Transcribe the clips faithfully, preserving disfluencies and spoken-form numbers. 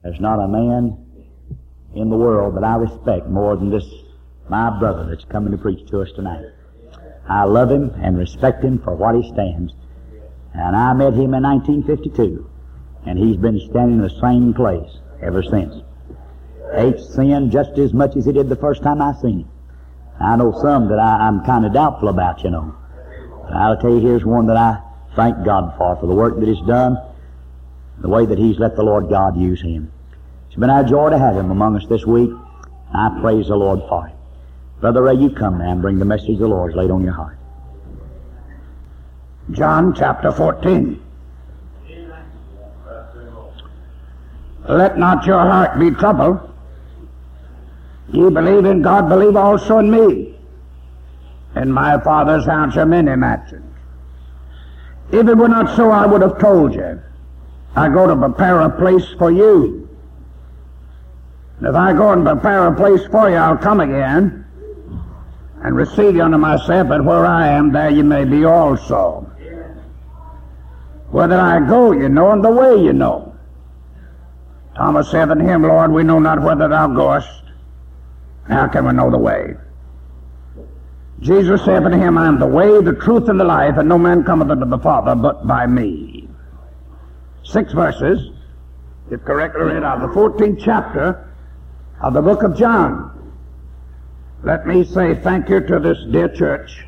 There's not a man in the world that I respect more than this, my brother that's coming to preach to us tonight. I love him and respect him for what he stands. And I met him in nineteen fifty-two, and he's been standing in the same place ever since. Hates sin just as much as he did the first time I seen him. I know some that I, I'm kind of doubtful about, you know. But I'll tell you, here's one that I thank God for, for the work that he's done, the way that he's let the Lord God use him. It's been our joy to have him among us this week. I praise the Lord for him. Brother Ray, you come now and bring the message the Lord's laid on your heart. John chapter fourteen. Let not your heart be troubled. Ye believe in God, believe also in me. In my Father's house are many mansions. If it were not so, I would have told you. I go to prepare a place for you. And if I go and prepare a place for you, I'll come again and receive you unto myself, and where I am, there you may be also. Whither I go, you know, and the way you know. Thomas said unto him, Lord, we know not whither thou goest. How can we know the way? Jesus said unto him, I am the way, the truth, and the life, and no man cometh unto the Father but by me. Six verses, if correctly read, out of the fourteenth chapter of the book of John. Let me say thank you to this dear church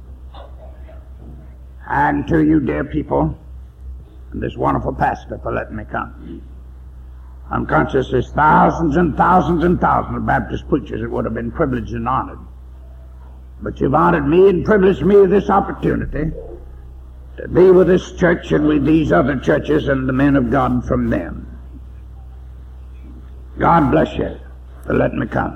and to you dear people and this wonderful pastor for letting me come. I'm conscious there's thousands and thousands and thousands of Baptist preachers that would have been privileged and honored. But you've honored me and privileged me with this opportunity to be with this church and with these other churches and the men of God from them. God bless you for letting me come.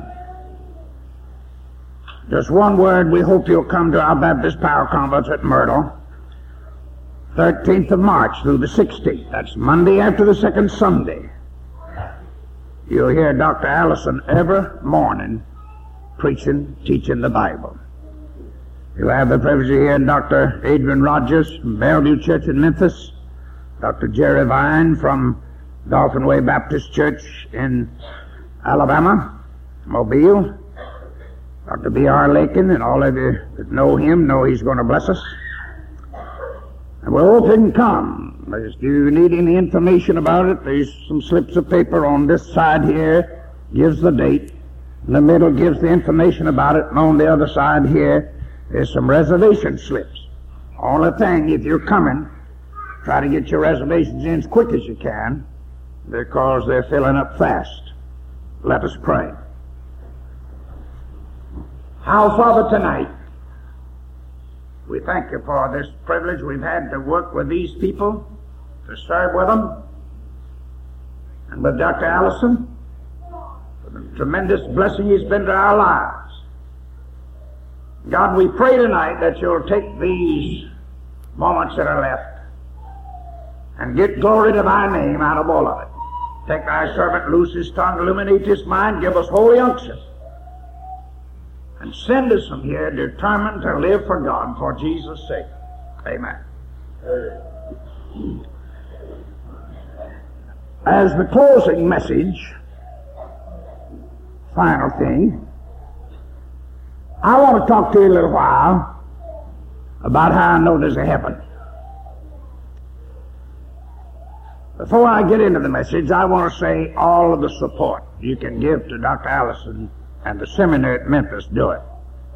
Just one word, we hope you'll come to our Baptist Power Conference at Myrtle, thirteenth of March through the sixteenth. That's Monday after the second Sunday. You'll hear Doctor Allison every morning preaching, teaching the Bible. You'll have the privilege of hearing Doctor Adrian Rogers from Bellevue Church in Memphis, Doctor Jerry Vine from Dolphin Way Baptist Church in Alabama, Mobile, Doctor B R Lakin, and all of you that know him know he's going to bless us. And we hope he can come. If you need any information about it, there's some slips of paper on this side here, gives the date. In the middle gives the information about it, and on the other side here, there's some reservation slips. Only thing, if you're coming, try to get your reservations in as quick as you can, because they're filling up fast. Let us pray. Our Father, tonight, we thank you for this privilege we've had to work with these people, to serve with them, and with Doctor Allison, for the tremendous blessing he's been to our lives. God, we pray tonight that you'll take these moments that are left and get glory to thy name out of all of it. Take thy servant, loose his tongue, illuminate his mind, give us holy unction, and send us from here determined to live for God for Jesus' sake. Amen. As the closing message, final thing, I want to talk to you a little while about how I know there's a heaven. Before I get into the message, I want to say all of the support you can give to Doctor Allison and the seminary at Memphis. Do it.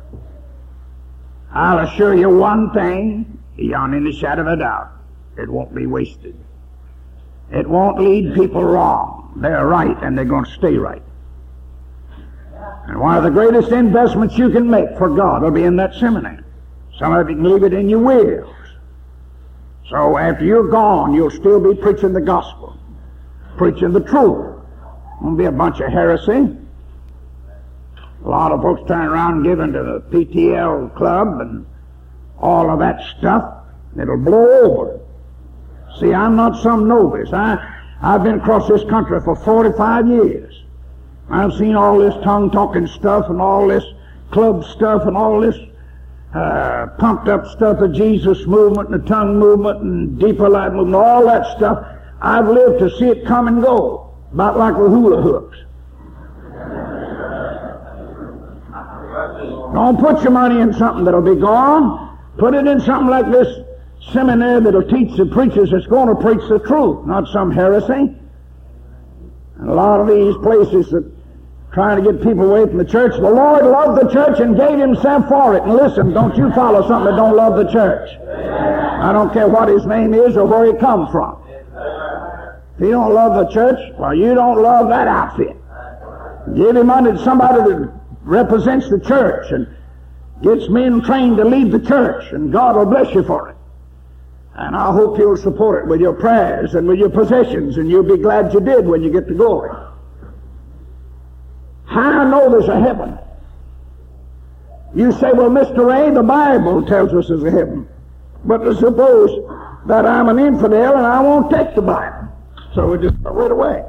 I'll assure you one thing, beyond any shadow of a doubt, it won't be wasted. It won't lead people wrong. They're right, and they're going to stay right. And one of the greatest investments you can make for God will be in that seminary. Some of you can leave it in your wills. So after you're gone, you'll still be preaching the gospel, preaching the truth. It won't be a bunch of heresy. A lot of folks turn around and give into the P T L club and all of that stuff. It'll blow over. See, I'm not some novice. I, I've been across this country for forty-five years. I've seen all this tongue-talking stuff and all this club stuff and all this uh, pumped-up stuff, the Jesus movement and the tongue movement and deeper life movement, all that stuff. I've lived to see it come and go. About like the hula hoops. Don't put your money in something that'll be gone. Put it in something like this seminary that'll teach the preachers that's going to preach the truth, not some heresy. And a lot of these places that trying to get people away from the church, the Lord loved the church and gave himself for it. And listen, don't you follow something that don't love the church. I don't care what his name is or where he comes from. If you don't love the church, well, you don't love that outfit. Give him unto somebody that represents the church and gets men trained to lead the church, and God will bless you for it. And I hope you'll support it with your prayers and with your possessions, and you'll be glad you did when you get to glory. How I know there's a heaven? You say, well, Mister Ray, the Bible tells us there's a heaven. But suppose that I'm an infidel and I won't take the Bible. So we just throw it away.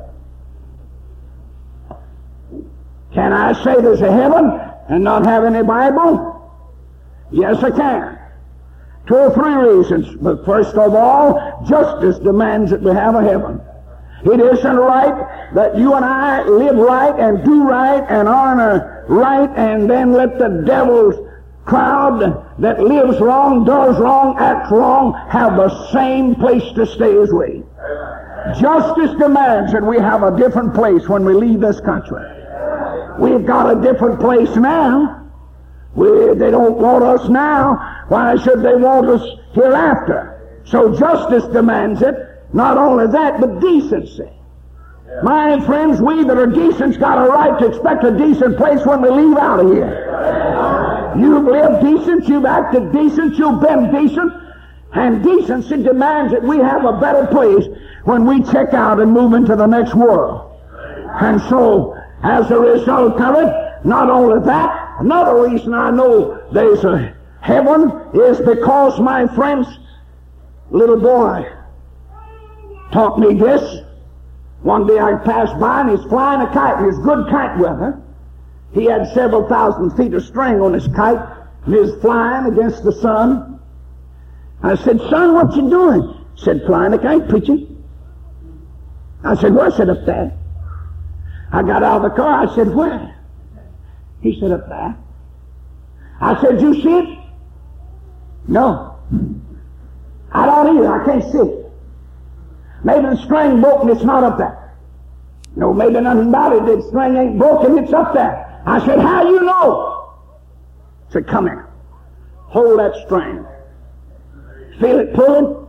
Can I say there's a heaven and not have any Bible? Yes, I can. Two or three reasons. But first of all, justice demands that we have a heaven. It isn't right that you and I live right and do right and honor right and then let the devil's crowd that lives wrong, does wrong, acts wrong, have the same place to stay as we. Justice demands that we have a different place when we leave this country. We've got a different place now. We, they don't want us now. Why should they want us hereafter? So justice demands it. Not only that, but decency. My friends, we that are decent's got a right to expect a decent place when we leave out of here. You've lived decent, you've acted decent, you've been decent, and decency demands that we have a better place when we check out and move into the next world. And so, as a result of it, not only that, another reason I know there's a heaven is because my friend's little boy taught me this. One day I passed by and he's flying a kite. It was good kite weather. He had several thousand feet of string on his kite and he was flying against the sun. I said, son, what you doing? He said, flying a kite, preaching. I said, where? I said, up there. I got out of the car. I said, where? He said, up there. I said, you see it? No. I don't either. I can't see it. Maybe the string broke and it's not up there. No, maybe nothing about it. The string ain't broken, it's up there. I said, how you know? He said, come here. Hold that string. Feel it pulling?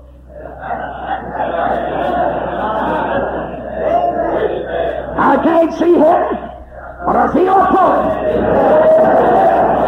I can't see here, but I feel it pulling.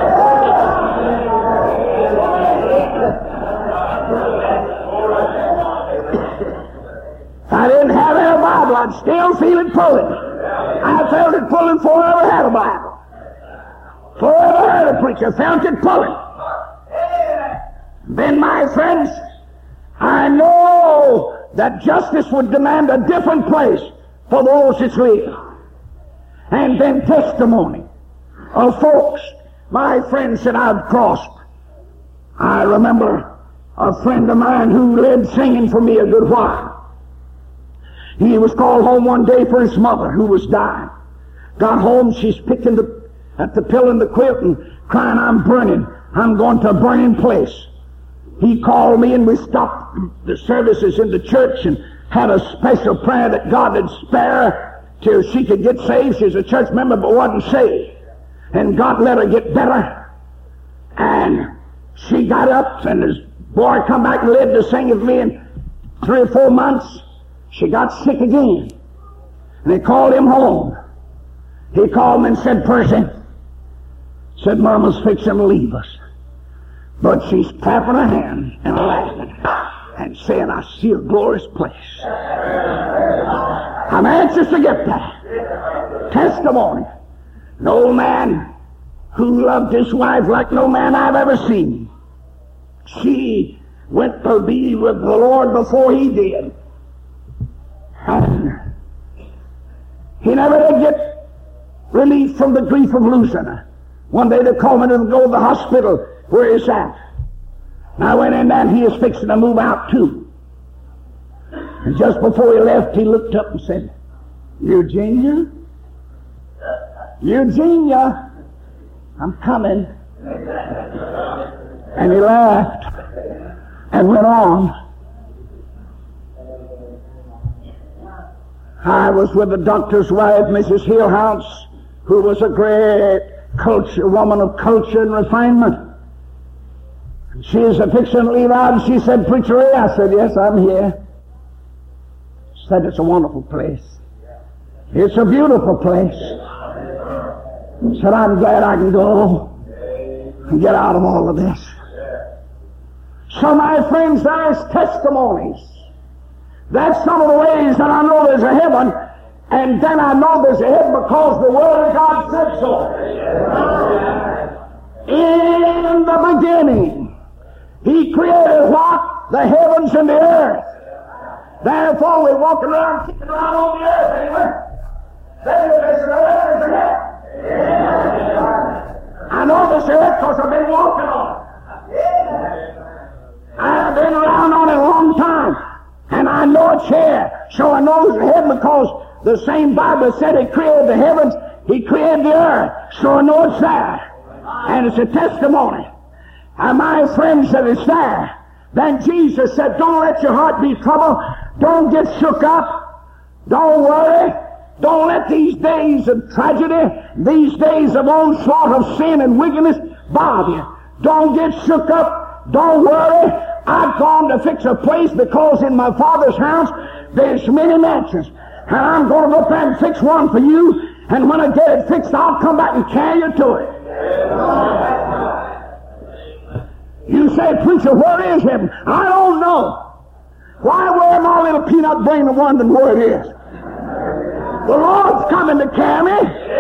If I didn't have a Bible, I'd still feel it pulling. I felt it pulling before I ever had a Bible. Before I ever heard a preacher, felt it pulling. Then, my friends, I know that justice would demand a different place for those that live. And then testimony of folks, my friends that I've crossed. I remember a friend of mine who led singing for me a good while. He was called home one day for his mother who was dying. Got home, she's picking the, at the pillow in the quilt and crying, I'm burning. I'm going to a burning place. He called me and we stopped the services in the church and had a special prayer that God would spare her till she could get saved. She was a church member but wasn't saved. And God let her get better. And she got up and this boy come back and led the singing with me in three or four months. She got sick again. And they called him home. He called me and said, Percy, said, Mama's fixing to leave us. But she's clapping her hands and laughing and saying, I see a glorious place. I'm anxious to get there. Testimony. An old man who loved his wife like no man I've ever seen. She went to be with the Lord before he did. And he never did get relief from the grief of losing her. One day they called me to go to the hospital where he's at. And I went in there and he was fixing to move out too. And just before he left, he looked up and said, Eugenia? Eugenia, I'm coming. And he laughed and went on. I was with the doctor's wife, Missus Hillhouse, who was a great culture, woman of culture and refinement. She is a fixing to leave out, and she said, "Preacher Ray," I said, "Yes, I'm here." She said, "It's a wonderful place. It's a beautiful place." She said, "I'm glad I can go and get out of all of this." So my friends, there's testimonies. That's some of the ways that I know there's a heaven, and then I know there's a heaven because the Word of God said so. In the beginning, He created what? The heavens and the earth. Therefore, we're walking around, kicking around on the earth anyway. Then there's an earth, there's a heaven. I know there's a earth because I've been walking on it. I've been around on it a long time. And I know it's here. So I know it's heaven because the same Bible said He created the heavens, He created the earth. So I know it's there. And it's a testimony. And my friend said it's there. Then Jesus said, don't let your heart be troubled. Don't get shook up. Don't worry. Don't let these days of tragedy, these days of onslaught of sin and wickedness bother you. Don't get shook up. Don't worry. I've gone to fix a place because in my Father's house there's many mansions. And I'm going to go up there and fix one for you. And when I get it fixed, I'll come back and carry you to it. You say, "Preacher, where is heaven?" I don't know. Why wear my little peanut brain and wondering where it is? The Lord's coming to carry me.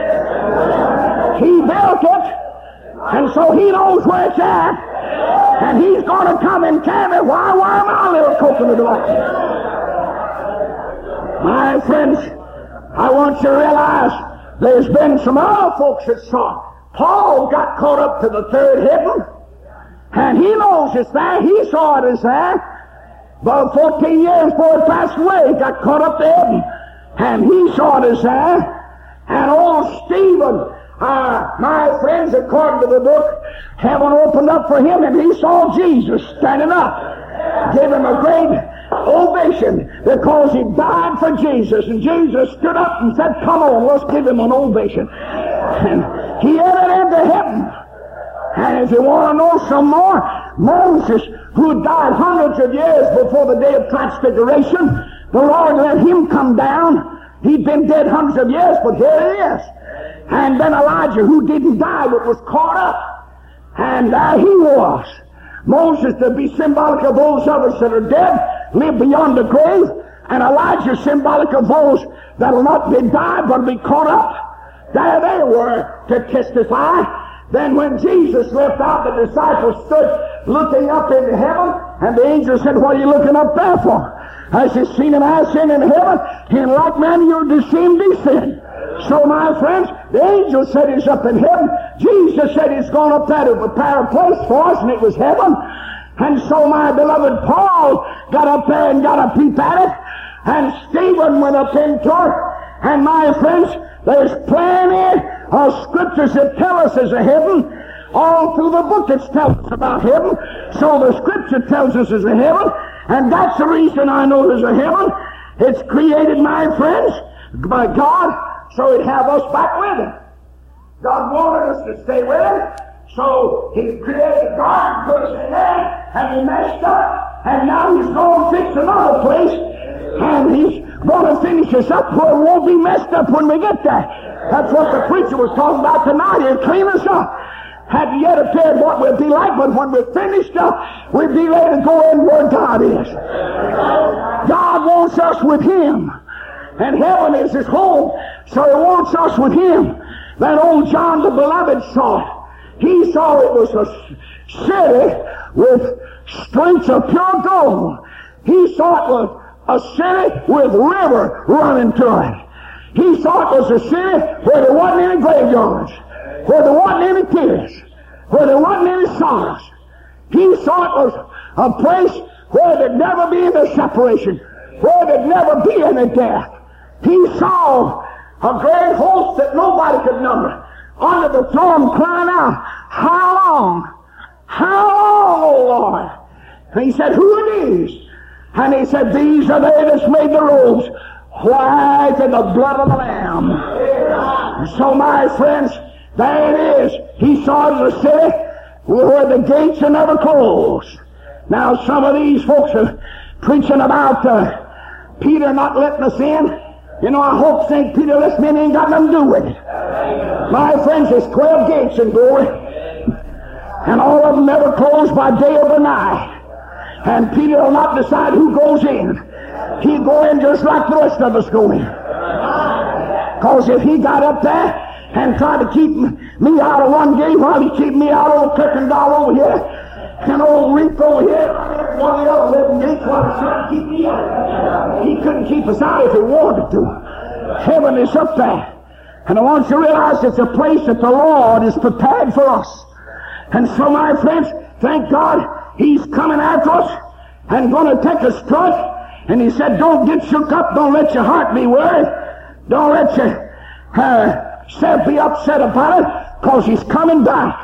He built it. And so He knows where it's at. And He's going to come and carry me. Why wear my little coconut oil? My friends, I want you to realize there's been some other folks that saw it. Paul got caught up to the third heaven. And he knows it's there. He saw it as there. But fourteen years before he passed away, he got caught up to heaven. And he saw it as there. And old Stephen, uh, my friends, according to the book, heaven opened up for him and he saw Jesus standing up. Gave him a great ovation because he died for Jesus. And Jesus stood up and said, "Come on, let's give him an ovation." And he entered into heaven. And if you want to know some more, Moses, who died hundreds of years before the day of transfiguration, the Lord let him come down. He'd been dead hundreds of years, but here he is. And then Elijah, who didn't die but was caught up. And there he was. Moses to be symbolic of those others that are dead, live beyond the grave. And Elijah symbolic of those that will not be died but will be caught up. There they were to testify. Then when Jesus left out, the disciples stood looking up into heaven, and the angel said, "What are you looking up there for?" "As you seen him ascend in heaven, in like manner you'll see him descend." So my friends, the angel said he's up in heaven. Jesus said he's gone up there to prepare a place for us, and it was heaven. And so my beloved Paul got up there and got a peep at it, and Stephen went up into it. And my friends, there's plenty of scriptures that tell us there's a heaven. All through the book it tells us about heaven. So the scripture tells us there's a heaven, and that's the reason I know there's a heaven. It's created, my friends, by God, so He'd have us back with Him. God wanted us to stay with Him, so He created a garden, put us in there, and we messed up, and now He's going to fix another place, and He's going to finish us up where it won't be messed up when we get there. That's what the preacher was talking about tonight. He'll clean us up. Hadn't yet appeared what we'll be like, but when we're finished up, we'll be ready to go in where God is. God wants us with Him. And heaven is His home, so He wants us with Him. Then old John the Beloved saw it. He saw it was a city with streets of pure gold. He saw it was a city with river running to it. He saw it was a city where there wasn't any graveyards, where there wasn't any tears, where there wasn't any sorrows. He saw it was a place where there'd never be any separation, where there'd never be any death. he saw a great host that nobody could number under the throne crying out, how long? How long, O Lord? And he said, who are these? And he said, these are they that's made the robes white in the blood of the Lamb. And so, my friends, there it is. He saw the city where the gates are never closed. Now, some of these folks are preaching about uh, Peter not letting us in. You know, I hope Saint Peter lets me in ain't got nothing to do with it. My friends, there's twelve gates in glory, and all of them never close by day or by night. And Peter will not decide who goes in. He'll go in just like the rest of us go in. Because if he got up there and tried to keep me out of one gate while he keep me out of Kirkendall over here, and old Reef over here, one of the other eleven gates while he's trying to keep me out. He couldn't keep us out if he wanted to. Heaven is up there. And I want you to realize it's a place that the Lord is prepared for us. And so, my friends, thank God, He's coming after us and going to take us to it. And He said, don't get shook up. Don't let your heart be worried. Don't let your uh, self be upset about it, because He's coming back.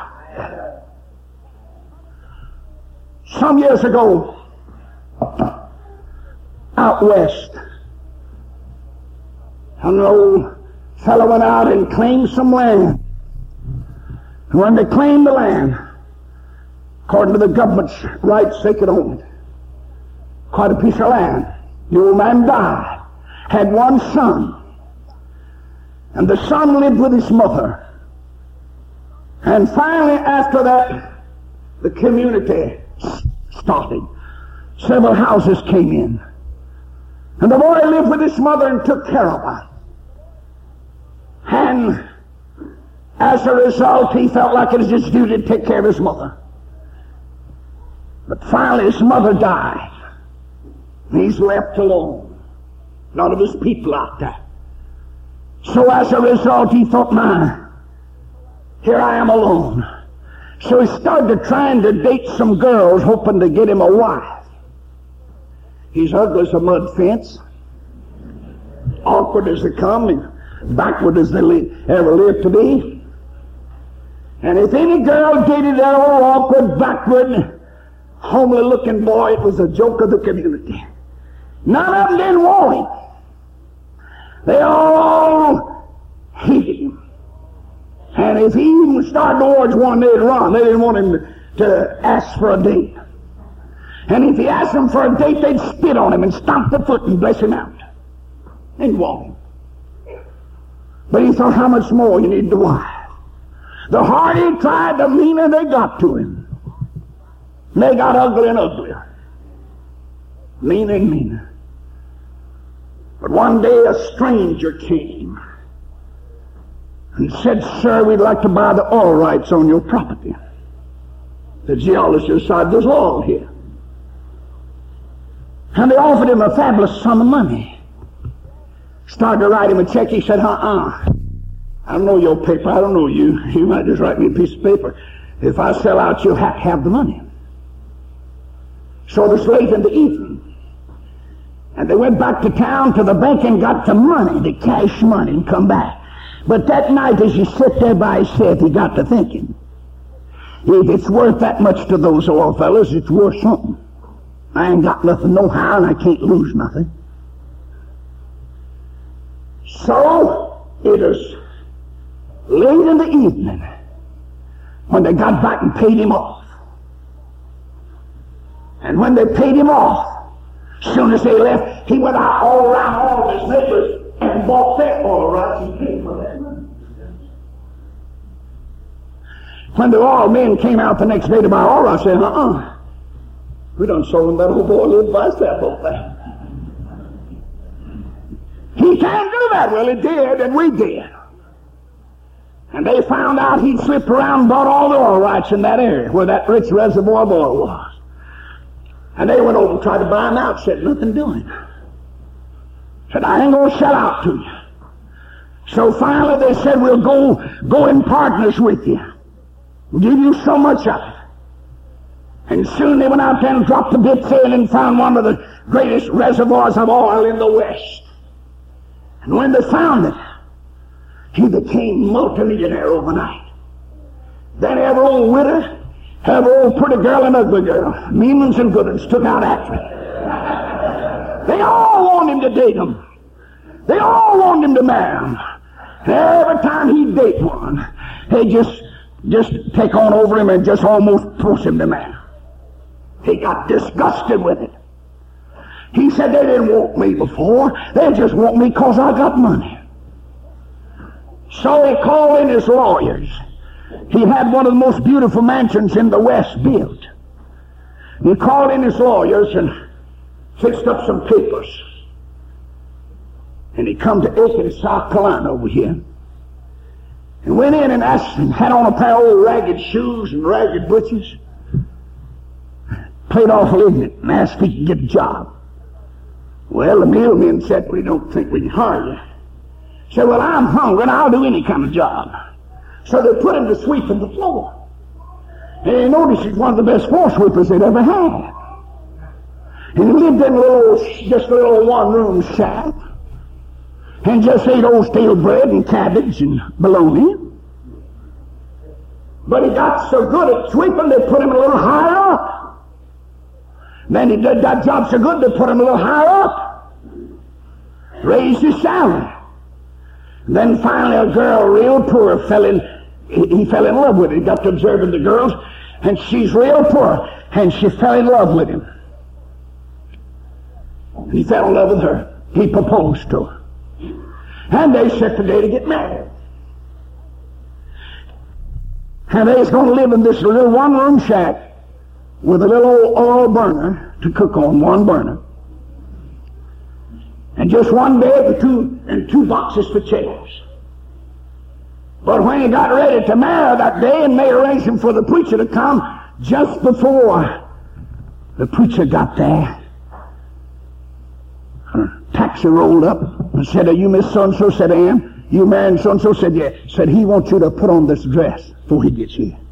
Some years ago, out west, an old fellow went out and claimed some land. And when they claimed the land, according to the government's rights, they could own it. Quite a piece of land. The old man died, had one son, and the son lived with his mother. And finally, after that, the community started. Several houses came in, and the boy lived with his mother and took care of her. And as a result, he felt like it was his duty to take care of his mother. But finally his mother died, and he's left alone. None of his people out there. So as a result, he thought, man, here I am alone. So he started trying to date some girls, hoping to get him a wife. He's ugly as a mud fence, awkward as they come, and backward as they li- ever lived to be. And if any girl dated that old awkward, backward, homely-looking boy, it was a joke of the community. None of them didn't want him. They all hated him. And if he even started towards one, they'd run. They didn't want him to, to ask for a date. And if he asked them for a date, they'd spit on him and stomp their foot and bless him out. They didn't want him. But he thought, how much more you need the wife? The harder he tried, the meaner they got to him. And they got uglier and uglier. Meaner and meaner. But one day a stranger came and said, sir, we'd like to buy the oil rights on your property. The geologist said, there's oil here. And they offered him a fabulous sum of money. Started to write him a check. He said, uh-uh. I don't know your paper. I don't know you. You might just write me a piece of paper. If I sell out, you'll have to have the money. So it was late in the evening. And they went back to town to the bank and got the money, the cash money, and come back. But that night, as he sat there by himself, he got to thinking, if it's worth that much to those oil fellas, it's worth something. I ain't got nothing nohow, and I can't lose nothing. So, it was late in the evening when they got back and paid him off. And when they paid him off, as soon as they left, he went out all around all of his neighbors and bought their oil rights and paid for that money. When the oil men came out the next day to buy oil rights, I said, uh-uh. We done sold him that old boy lived by himself over there. He can't do that. Well, he did, and we did. And they found out he'd slipped around and bought all the oil rights in that area where that rich reservoir of oil was. And they went over and tried to buy him out. Said, nothing doing. Said, I ain't going to sell out to you. So finally they said, we'll go, go in partners with you. We'll give you so much of it. And soon they went out there and dropped the bits in and found one of the greatest reservoirs of oil in the West. And when they found it, he became multimillionaire overnight. Then every old widow, every old pretty girl and ugly girl, mean ones and good ones, took out after him. They all want him to date them. They all want him to marry them. And every time he'd date one, they just, just take on over him and just almost force him to marry. He got disgusted with it. He said, they didn't want me before. They just want me because I got money. So he called in his lawyers. He had one of the most beautiful mansions in the West built. He called in his lawyers and fixed up some papers. And he come to Aiken, South Carolina over here. And went in and asked and had on a pair of old ragged shoes and ragged breeches. Played awful ignorant and asked if he could get a job. Well, the mailman said, we don't think we can hire you. He said, well, I'm hungry and I'll do any kind of job. So they put him to sweeping the floor. And they noticed he's one of the best floor sweepers they'd ever had. And he lived in a little, just a little one-room shack. And just ate old stale bread and cabbage and bologna. But he got so good at sweeping, they put him a little higher up. Then he did that job so good, they put him a little higher up. Raised his salary. And then finally a girl, real poor, fell in, he, he fell in love with her. He got to observing the girls, and she's real poor, and she fell in love with him. And he fell in love with her. He proposed to her. And they set the day to get married. And they was going to live in this little one-room shack with a little oil burner to cook on, one burner. And just one bed and two, and two boxes for chairs. But when he got ready to marry that day and made arrangements for the preacher to come, just before the preacher got there, her taxi rolled up and said, are you Miss So-and-so? Said, I am. You married so-and-so? Said, yeah. Said, he wants you to put on this dress before he gets here.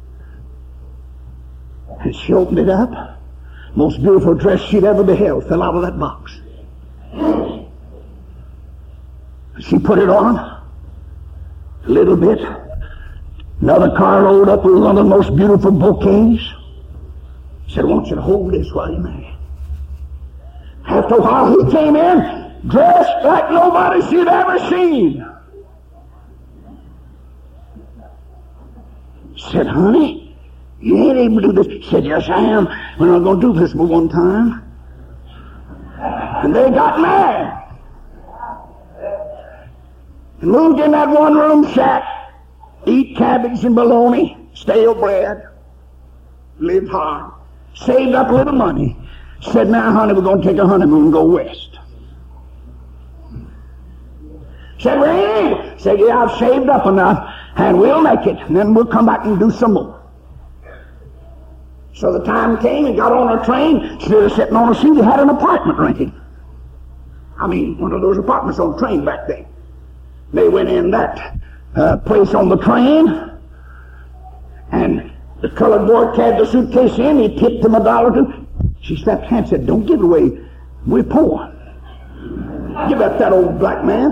And she opened it up. Most beautiful dress she'd ever beheld fell out of that box. She put it on a little bit. Another car rolled up with one of the most beautiful bouquets. Said, I want you to hold this while you marry. After a while, he came in dressed like nobody she'd ever seen. Said, honey, you ain't able to do this. Said, yes, I am. We're not going to do this but one time. And they got married. And moved in that one-room shack, eat cabbage and bologna, stale bread, lived hard, saved up a little money. Said, now, honey, we're going to take a honeymoon and go west. Said, really? Said, yeah, I've saved up enough, and we'll make it, and then we'll come back and do some more. So the time came, he got on a train. Instead of sitting on a seat, he had an apartment rented. I mean, one of those apartments on the train back then. They went in that uh, place on the train, and the colored boy carried the suitcase in. He tipped him a dollar or two. She slapped her hand and said, don't give it away. We're poor. Give that that old black man.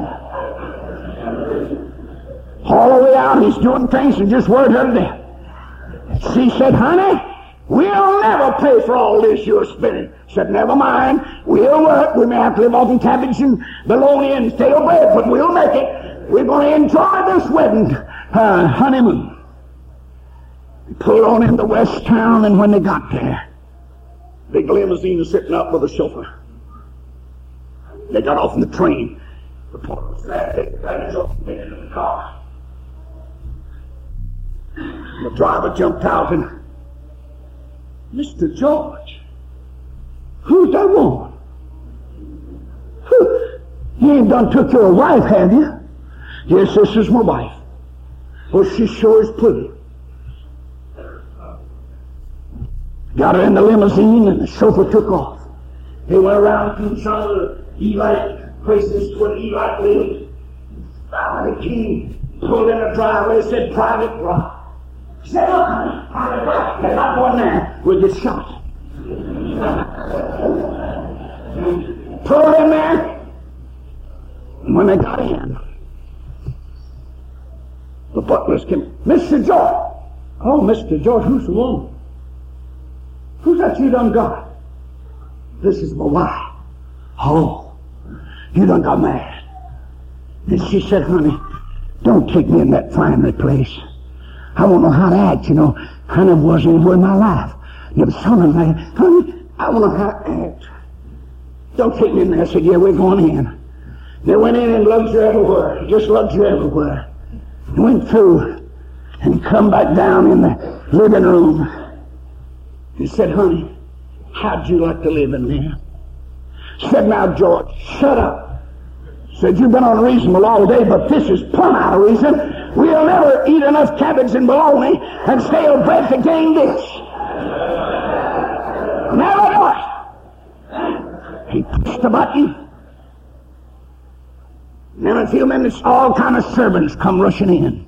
All the way out, he's doing things and just worried her to death. She said, honey, we'll never pay for all this you're spending. Said, never mind. We'll work. We may have to live off in cabbage and bologna and stale bread, but we'll make it. We're going to enjoy this wedding uh, honeymoon. They pulled on into West Town, and when they got there, big limousine was sitting up with a chauffeur. They got off in the train. The porter was there. They got in the car. The driver jumped out and, Mister George, who's that woman? You ain't done took your wife, have you? Yes, this is my wife. Well, she sure is pretty. Got her in the limousine, and the chauffeur took off. They went around to some of the Elite places where Elite lived. Finally, the king pulled in a driveway, said, private drive. He said, look, honey, private drive. They're not going there. We'll get shot. Pulled in there. When they got in, the butlers came. Mister George. Oh, Mister George, who's the woman? Who's that you done got? This is my wife. Oh, you done got mad. And she said, honey, don't take me in that finery place. I won't know how to act, you know. I never was anywhere in my life. Never saw nothing like that. Honey, I won't know how to act. Don't take me in there. I said, yeah, we're going in. They went in in luxury everywhere, just luxury everywhere. They went through and come back down in the living room. He said, honey, how'd you like to live in there? Said, now, George, shut up. Said, you've been unreasonable all day, but this is plumb out of reason. We'll never eat enough cabbage and bologna and stale bread to gain this. Never do it. He pushed the button. And in a few minutes, all kind of servants come rushing in.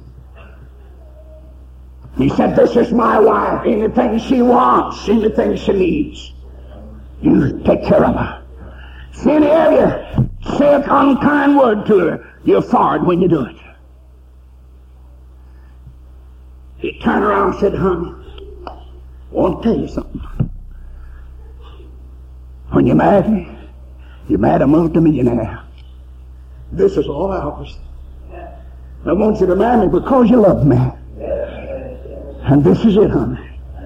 He said, this is my wife. Anything she wants, anything she needs, you take care of her. See any of you say an unkind word to her, you're fired when you do it. He turned around and said, honey, I want to tell you something. When you married me, you married a multimillionaire. This is all ours. I want you to marry me because you love me. And this is it, honey.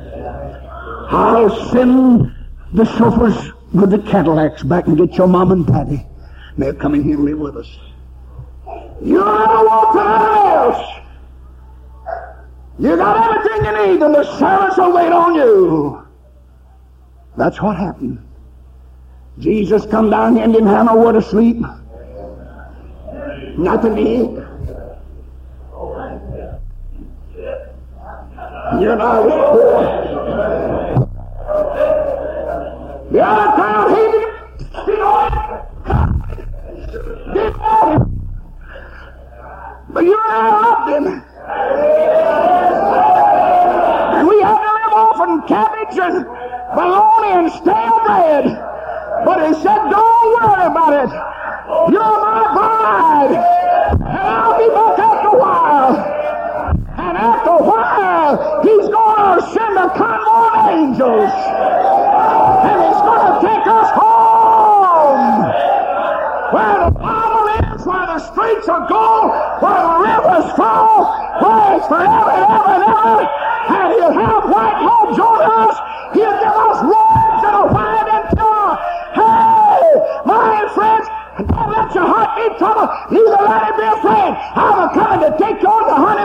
I'll send the chauffeurs with the Cadillacs back and get your mom and daddy. They'll come in here and live with us. You don't want nothing else. You got everything you need, and the servants will wait on you. That's what happened. Jesus come down here and didn't have nowhere to sleep. Nothing to eat. You and I was poor. The other crowd hated him. Did all him. But you and I loved him. And we had to live off on cabbage and bologna and stale bread. But he said, don't worry about it. You're my bride. And I'll be back after a while. And after a while, he's going to send a convoy of angels. And he's going to take us home. Where the Bible is, where the streets are gold, where the rivers flow, where it's forever and ever and ever. And he'll have white robes on us. He'll give us robes that are white and pure. Hey, my friends, don't let your heart be troubled. Neither let it be afraid. I'm coming to take you on the honey.